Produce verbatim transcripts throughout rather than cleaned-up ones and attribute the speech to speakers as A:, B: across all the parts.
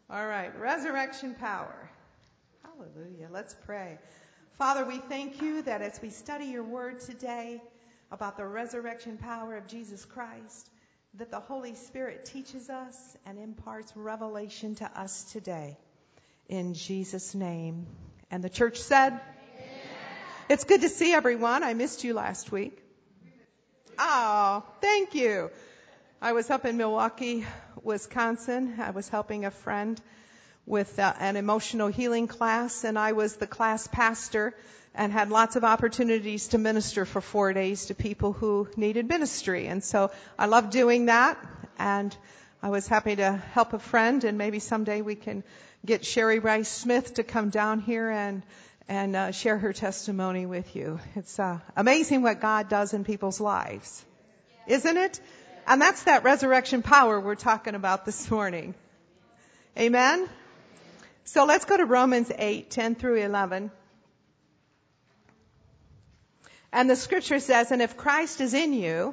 A: All right, resurrection power. Hallelujah. Let's pray. Father, we thank you that as we study your word today about the resurrection power of Jesus Christ, that the Holy Spirit teaches us and imparts revelation to us today. In Jesus' name. And the church said, amen. It's good to see everyone. I missed you last week. Oh, thank you. I was up in Milwaukee, Wisconsin. I was helping a friend with uh, an emotional healing class, and I was the class pastor and had lots of opportunities to minister for four days to people who needed ministry. And so I love doing that, and I was happy to help a friend, and maybe someday we can get Sherry Rice Smith to come down here and and uh, share her testimony with you. It's uh, amazing what God does in people's lives, isn't it? And that's that resurrection power we're talking about this morning. Amen? So let's go to Romans eight, ten through eleven. And the scripture says, and if Christ is in you,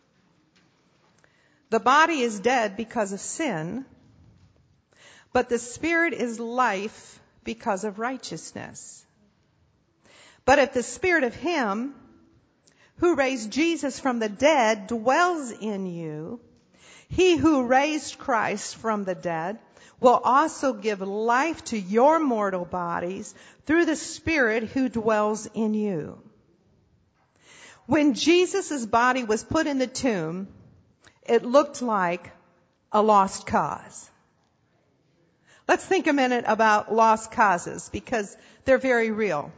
A: the body is dead because of sin, but the spirit is life because of righteousness. But if the spirit of him who raised Jesus from the dead dwells in you, he who raised Christ from the dead will also give life to your mortal bodies through the Spirit who dwells in you. When Jesus' body was put in the tomb, it looked like a lost cause. Let's think a minute about lost causes, because they're very real.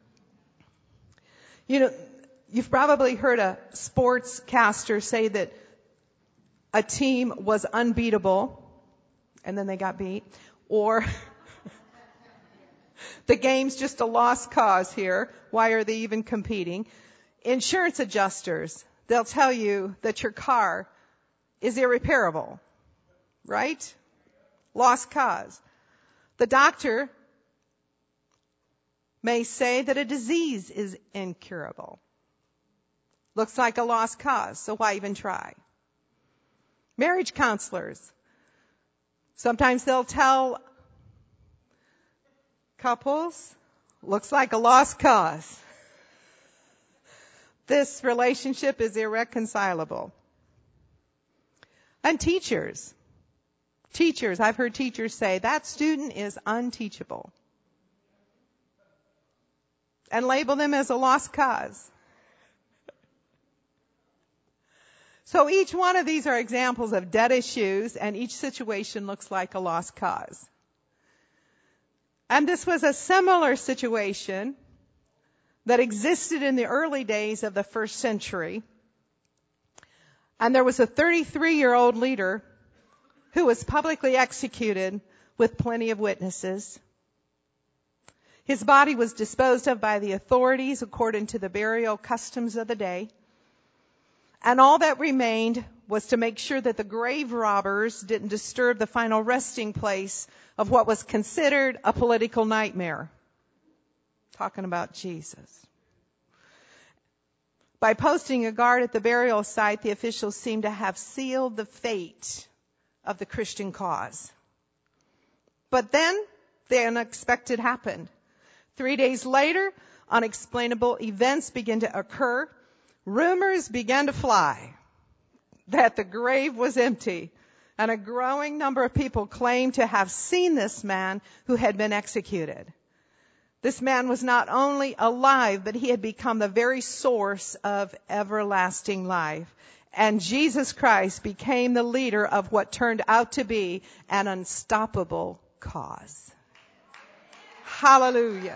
A: You know, you've probably heard a sportscaster say that a team was unbeatable and then they got beat, or the game's just a lost cause here. Why are they even competing? Insurance adjusters, they'll tell you that your car is irreparable, right? Lost cause. The doctor may say that a disease is incurable. Looks like a lost cause, so why even try? Marriage counselors. Sometimes they'll tell couples, looks like a lost cause. This relationship is irreconcilable. And teachers. Teachers, I've heard teachers say, that student is unteachable. And label them as a lost cause. So each one of these are examples of dead issues, and each situation looks like a lost cause. And this was a similar situation that existed in the early days of the first century. And there was a thirty-three-year-old leader who was publicly executed with plenty of witnesses. His body was disposed of by the authorities according to the burial customs of the day. And all that remained was to make sure that the grave robbers didn't disturb the final resting place of what was considered a political nightmare. Talking about Jesus. By posting a guard at the burial site, the officials seemed to have sealed the fate of the Christian cause. But then the unexpected happened. Three days later, unexplainable events began to occur. Rumors began to fly that the grave was empty, and a growing number of people claimed to have seen this man who had been executed. This man was not only alive, but he had become the very source of everlasting life. And Jesus Christ became the leader of what turned out to be an unstoppable cause. Hallelujah.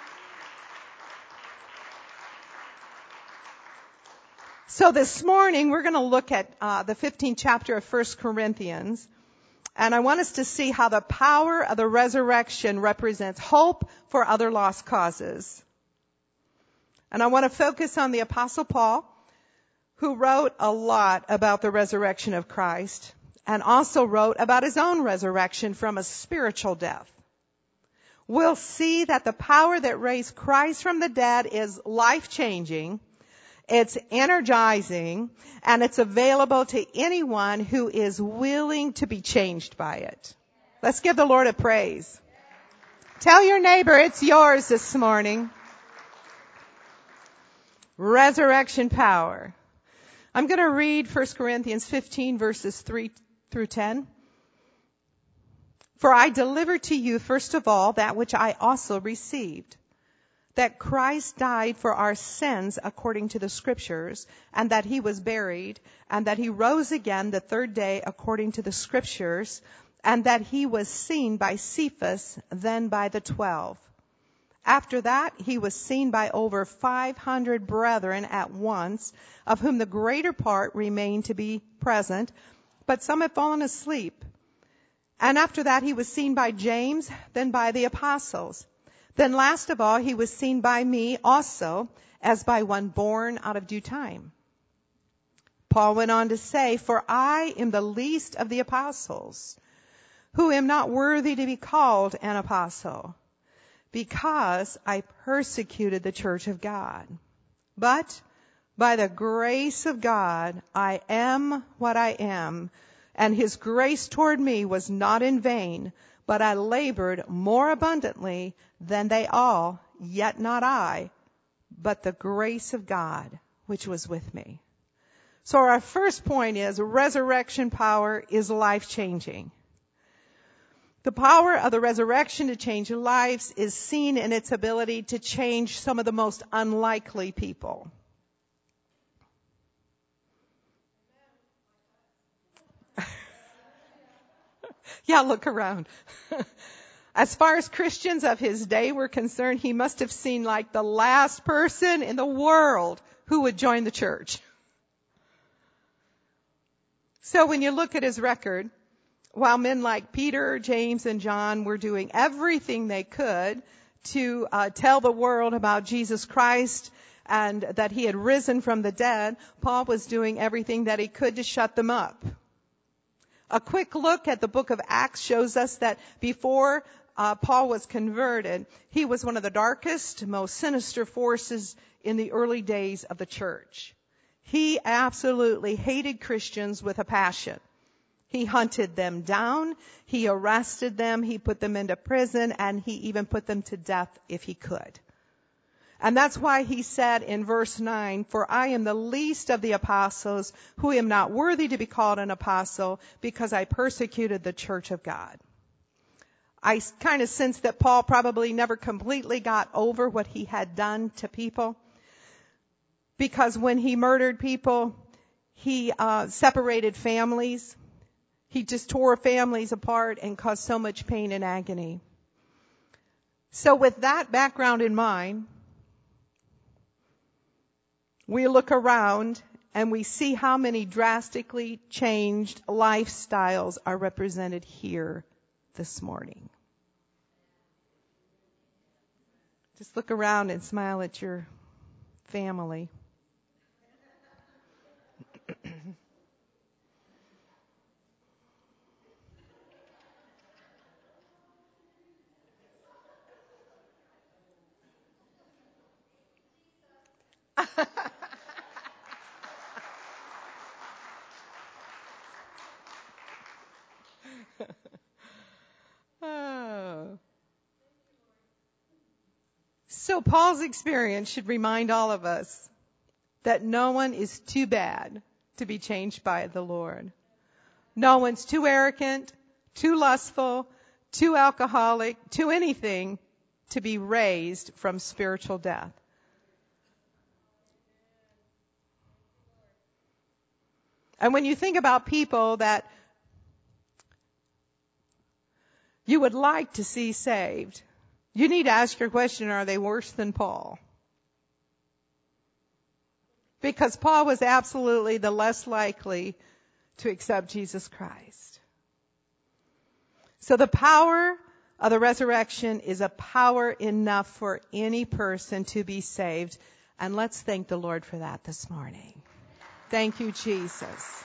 A: So this morning, we're going to look at uh, the fifteenth chapter of First Corinthians. And I want us to see how the power of the resurrection represents hope for other lost causes. And I want to focus on the Apostle Paul, who wrote a lot about the resurrection of Christ, and also wrote about his own resurrection from a spiritual death. We'll see that the power that raised Christ from the dead is life-changing. It's energizing, and it's available to anyone who is willing to be changed by it. Let's give the Lord a praise. Tell your neighbor it's yours this morning. Resurrection power. I'm going to read First Corinthians fifteen verses three through ten. For I delivered to you first of all that which I also received, that Christ died for our sins according to the Scriptures, and that he was buried, and that he rose again the third day according to the Scriptures, and that he was seen by Cephas, then by the twelve. After that, he was seen by over five hundred brethren at once, of whom the greater part remain to be present, but some have fallen asleep. And after that, he was seen by James, then by the apostles. Then last of all, he was seen by me also, as by one born out of due time. Paul went on to say, for I am the least of the apostles, who am not worthy to be called an apostle, because I persecuted the church of God. But by the grace of God, I am what I am, and his grace toward me was not in vain, but I labored more abundantly than they all, yet not I, but the grace of God, which was with me. So our first point is resurrection power is life-changing. The power of the resurrection to change lives is seen in its ability to change some of the most unlikely people. Yeah, look around. As far as Christians of his day were concerned, he must have seemed like the last person in the world who would join the church. So when you look at his record, while men like Peter, James, and John were doing everything they could to uh, tell the world about Jesus Christ and that he had risen from the dead, Paul was doing everything that he could to shut them up. A quick look at the book of Acts shows us that before uh, Paul was converted, he was one of the darkest, most sinister forces in the early days of the church. He absolutely hated Christians with a passion. He hunted them down, he arrested them, he put them into prison, and he even put them to death if he could. And that's why he said in verse nine, for I am the least of the apostles, who am not worthy to be called an apostle, because I persecuted the church of God. I kind of sense that Paul probably never completely got over what he had done to people, because when he murdered people, he uh, separated families. He just tore families apart and caused so much pain and agony. So with that background in mind, we look around and we see how many drastically changed lifestyles are represented here this morning. Just look around and smile at your family. Oh. So Paul's experience should remind all of us that no one is too bad to be changed by the Lord. No one's too arrogant, too lustful, too alcoholic, too anything to be raised from spiritual death. And when you think about people that you would like to see saved, you need to ask your question, are they worse than Paul? Because Paul was absolutely the less likely to accept Jesus Christ. So the power of the resurrection is a power enough for any person to be saved. And let's thank the Lord for that this morning. Thank you, Jesus.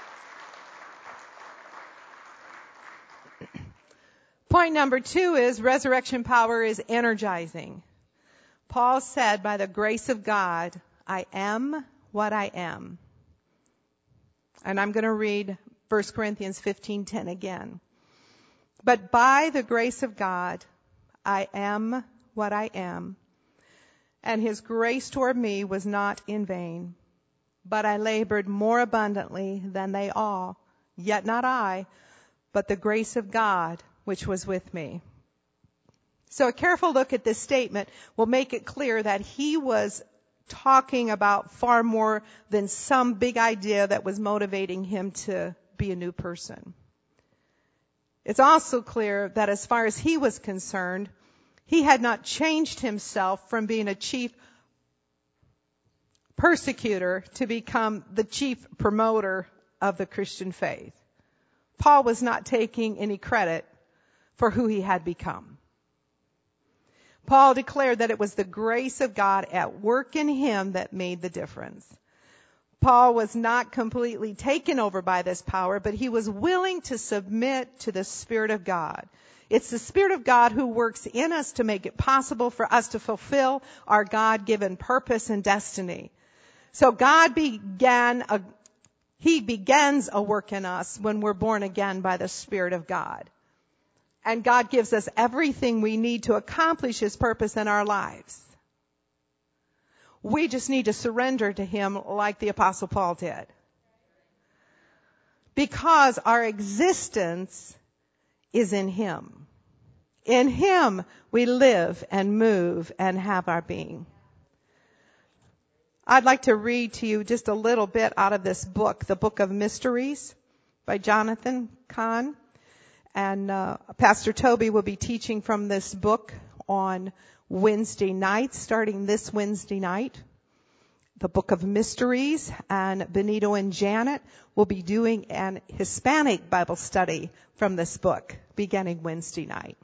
A: Point number two is resurrection power is energizing. Paul said, by the grace of God, I am what I am. And I'm going to read First Corinthians fifteen ten again. But by the grace of God, I am what I am, and his grace toward me was not in vain. But I labored more abundantly than they all, yet not I, but the grace of God which was with me. So a careful look at this statement will make it clear that he was talking about far more than some big idea that was motivating him to be a new person. It's also clear that as far as he was concerned, he had not changed himself from being a chief persecutor to become the chief promoter of the Christian faith. Paul was not taking any credit for who he had become. Paul declared that it was the grace of God at work in him that made the difference. Paul was not completely taken over by this power, but he was willing to submit to the Spirit of God. It's the Spirit of God who works in us to make it possible for us to fulfill our God-given purpose and destiny. So God began a, He begins a work in us when we're born again by the Spirit of God. And God gives us everything we need to accomplish His purpose in our lives. We just need to surrender to Him like the Apostle Paul did. Because our existence is in Him. In Him we live and move and have our being. I'd like to read to you just a little bit out of this book, The Book of Mysteries by Jonathan Cahn. And uh, Pastor Toby will be teaching from this book on Wednesday night, starting this Wednesday night. The Book of Mysteries, and Benito and Janet will be doing an Hispanic Bible study from this book beginning Wednesday night.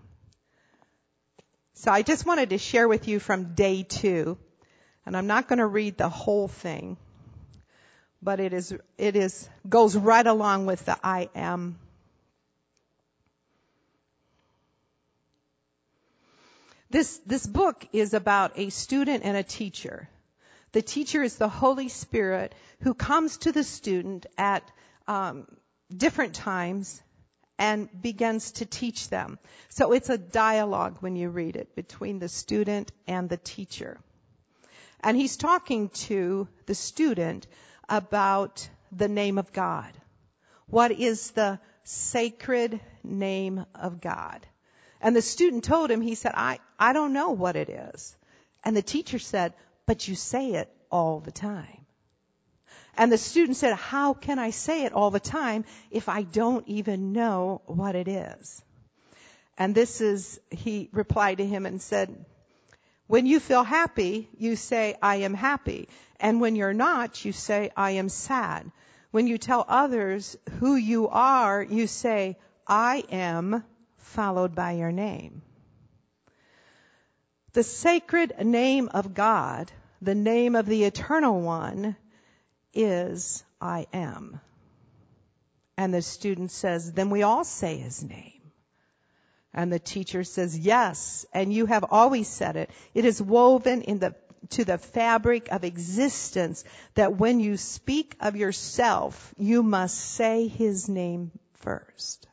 A: So I just wanted to share with you from day two, and I'm not going to read the whole thing, but it is it is goes right along with the I am. This this book is about a student and a teacher. The teacher is the Holy Spirit who comes to the student at um, different times and begins to teach them. So it's a dialogue when you read it between the student and the teacher. And he's talking to the student about the name of God. What is the sacred name of God? And the student told him, he said, I, I don't know what it is. And the teacher said, but you say it all the time. And the student said, how can I say it all the time if I don't even know what it is? And this is, he replied to him and said, when you feel happy, you say, I am happy. And when you're not, you say, I am sad. When you tell others who you are, you say, I am, followed by your name. The sacred name of God, the name of the Eternal One, is I am. And the student says, then we all say His name. And the teacher says, yes, and you have always said it. It is woven in the to the fabric of existence that when you speak of yourself, you must say His name first.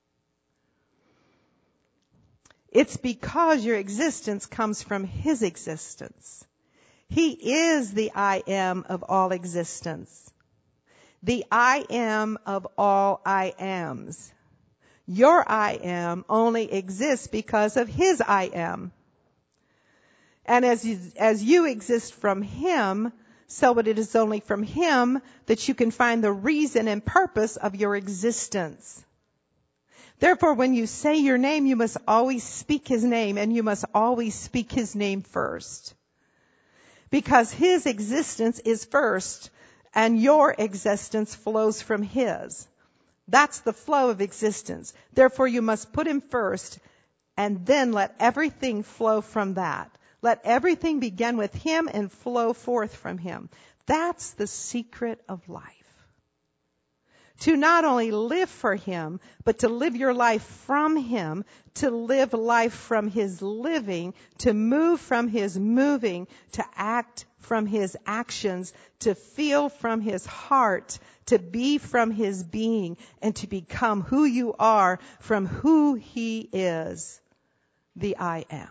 A: It's because your existence comes from His existence. He is the I am of all existence. The I am of all I ams. Your I am only exists because of His I am. And as you, as you exist from Him, so it is only from Him that you can find the reason and purpose of your existence. Therefore, when you say your name, you must always speak His name, and you must always speak His name first. Because His existence is first, and your existence flows from His. That's the flow of existence. Therefore, you must put Him first, and then let everything flow from that. Let everything begin with Him and flow forth from Him. That's the secret of life. to not only live for him, but to live your life from him, to live life from his living, to move from his moving, to act from his actions, to feel from his heart, to be from his being, and to become who you are from who he is, the I am.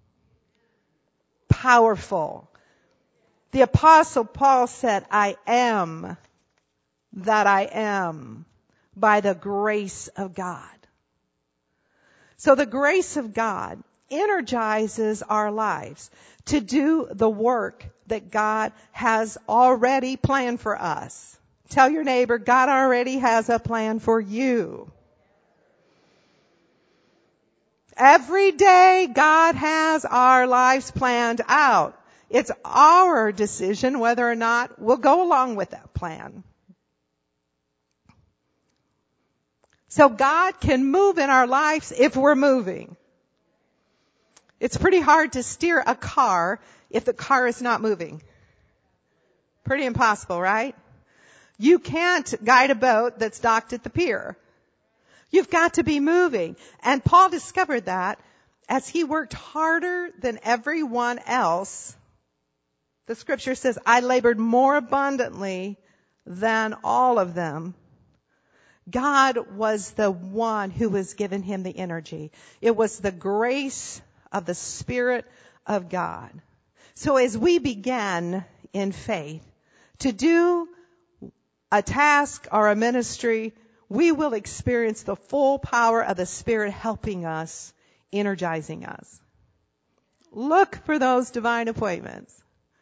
A: Powerful. The Apostle Paul said, I am that I am by the grace of God. So the grace of God energizes our lives to do the work that God has already planned for us. Tell your neighbor, God already has a plan for you. Every day, God has our lives planned out. It's our decision whether or not we'll go along with that plan. So God can move in our lives if we're moving. It's pretty hard to steer a car if the car is not moving. Pretty impossible, right? You can't guide a boat that's docked at the pier. You've got to be moving. And Paul discovered that as he worked harder than everyone else. The scripture says, I labored more abundantly than all of them. God was the one who was giving him the energy. It was the grace of the Spirit of God. So as we began in faith to do a task or a ministry, we will experience the full power of the Spirit helping us, energizing us. Look for those divine appointments.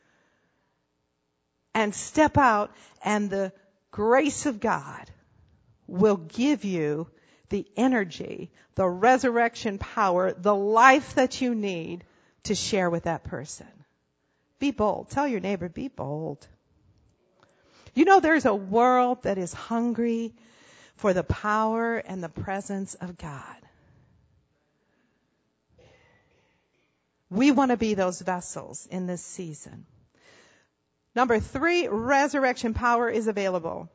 A: And step out, and the grace of God will give you the energy, the resurrection power, the life that you need to share with that person. Be bold. Tell your neighbor, be bold. You know, there's a world that is hungry for the power and the presence of God. We want to be those vessels in this season. Number three, resurrection power is available.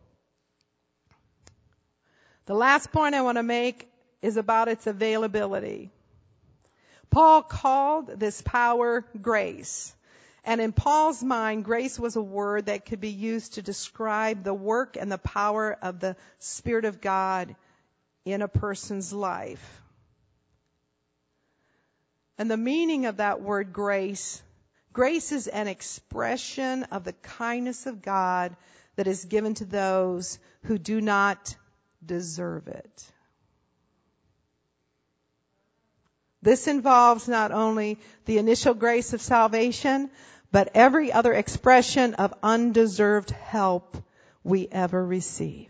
A: The last point I want to make is about its availability. Paul called this power grace. And in Paul's mind, grace was a word that could be used to describe the work and the power of the Spirit of God in a person's life. And the meaning of that word grace, grace is an expression of the kindness of God that is given to those who do not deserve it. This involves not only the initial grace of salvation, but every other expression of undeserved help we ever receive.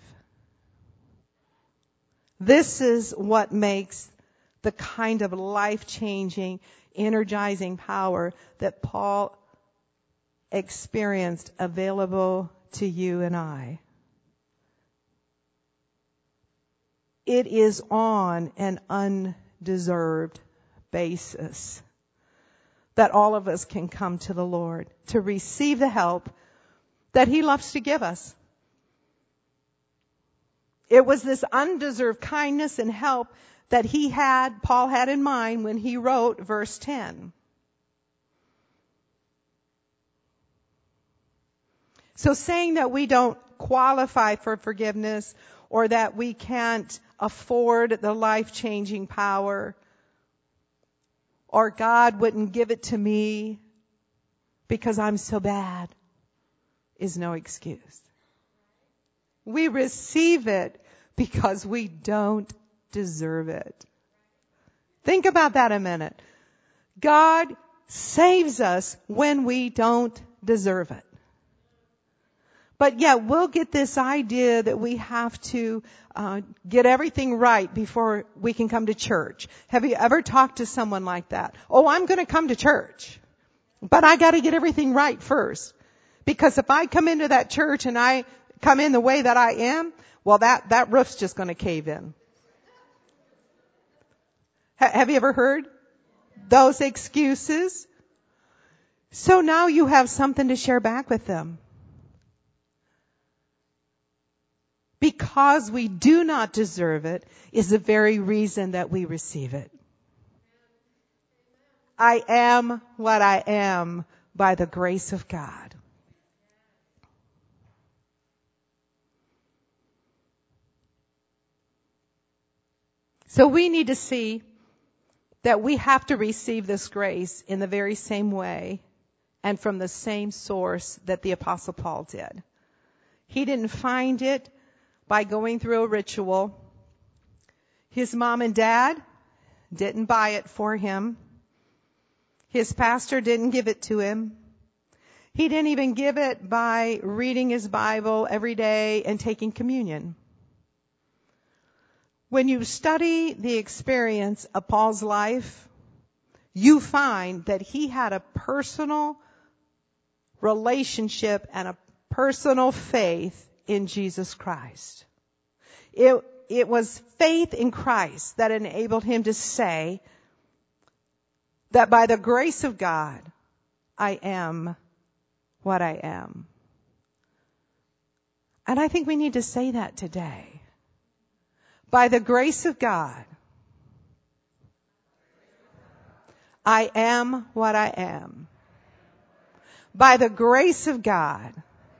A: This is what makes the kind of life-changing, energizing power that Paul experienced available to you and I. It is on an undeserved basis that all of us can come to the Lord to receive the help that He loves to give us. It was this undeserved kindness and help that he had, Paul had in mind when he wrote verse ten. So saying that we don't qualify for forgiveness or that we can't afford the life-changing power or God wouldn't give it to me because I'm so bad is no excuse. We receive it because we don't deserve it. Think about that a minute. God saves us when we don't deserve it. But yet we'll get this idea that we have to uh, get everything right before we can come to church. Have you ever talked to someone like that? Oh, I'm going to come to church, but I got to get everything right first. Because if I come into that church and I come in the way that I am, well, that, that roof's just going to cave in. Ha- have you ever heard those excuses? So now you have something to share back with them. because we do not deserve it, is the very reason that we receive it. I am what I am by the grace of God. So we need to see that we have to receive this grace in the very same way and from the same source that the Apostle Paul did. He didn't find it by going through a ritual. His mom and dad didn't buy it for him. His pastor didn't give it to him. He didn't even give it by reading his Bible every day and taking communion. When you study the experience of Paul's life, you find that he had a personal relationship and a personal faith in Jesus Christ. It, it was faith in Christ that enabled him to say that by the grace of God, I am what I am. And I think we need to say that today. By the grace of God, I am what I am. By the grace of God,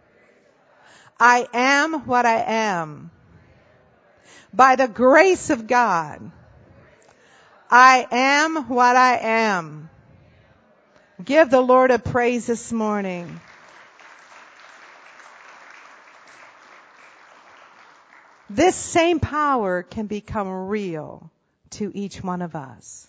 A: I am what I am. By the grace of God, I am what I am. Give the Lord a praise this morning. This same power can become real to each one of us.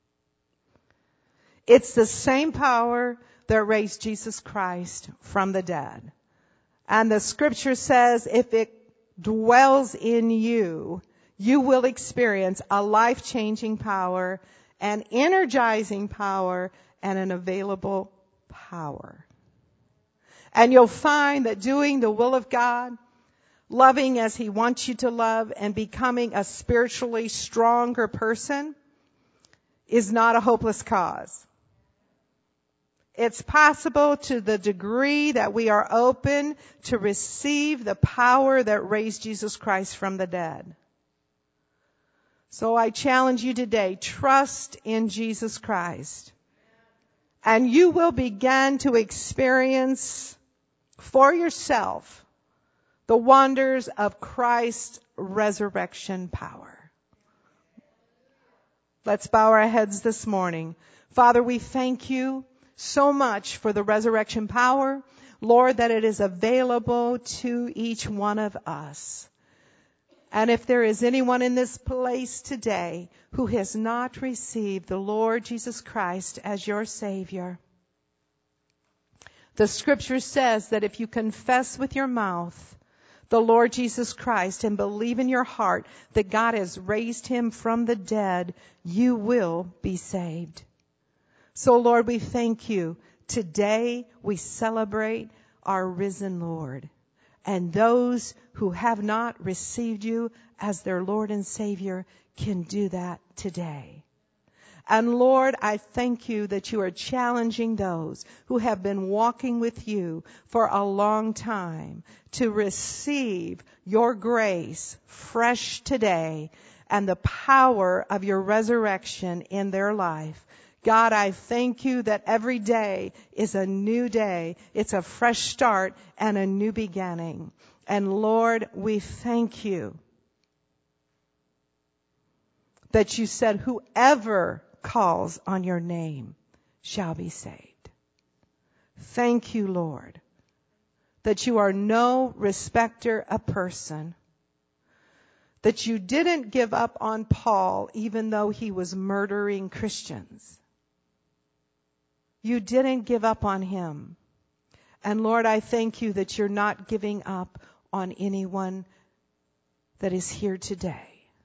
A: It's the same power that raised Jesus Christ from the dead. And the scripture says if it dwells in you, you will experience a life-changing power, an energizing power, and an available power. And you'll find that doing the will of God, loving as He wants you to love, and becoming a spiritually stronger person is not a hopeless cause. It's possible to the degree that we are open to receive the power that raised Jesus Christ from the dead. So I challenge you today, trust in Jesus Christ. And you will begin to experience for yourself the wonders of Christ's resurrection power. Let's bow our heads this morning. Father, we thank you so much for the resurrection power, Lord, that it is available to each one of us. And if there is anyone in this place today who has not received the Lord Jesus Christ as your Savior, the scripture says that if you confess with your mouth the Lord Jesus Christ and believe in your heart that God has raised him from the dead, you will be saved. So, Lord, we thank you. Today we celebrate our risen Lord. And those who have not received you as their Lord and Savior can do that today. And Lord, I thank you that you are challenging those who have been walking with you for a long time to receive your grace fresh today and the power of your resurrection in their life. God, I thank you that every day is a new day. It's a fresh start and a new beginning. And Lord, we thank you that you said whoever calls on your name shall be saved. Thank you, Lord, that you are no respecter of person, that you didn't give up on Paul even though he was murdering Christians. You didn't give up on him. And Lord, I thank you that you're not giving up on anyone that is here today.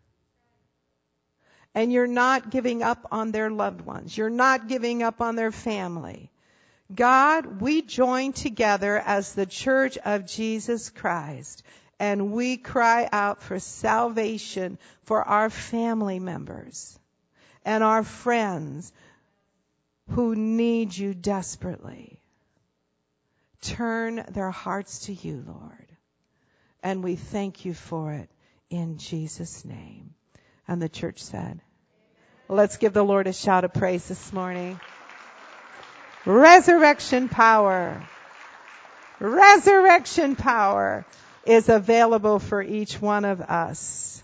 A: And you're not giving up on their loved ones. You're not giving up on their family. God, we join together as the Church of Jesus Christ, and we cry out for salvation for our family members and our friends who need you desperately. Turn their hearts to you, Lord. And we thank you for it in Jesus' name. And the church said, let's give the Lord a shout of praise this morning. Resurrection power. Resurrection power is available for each one of us.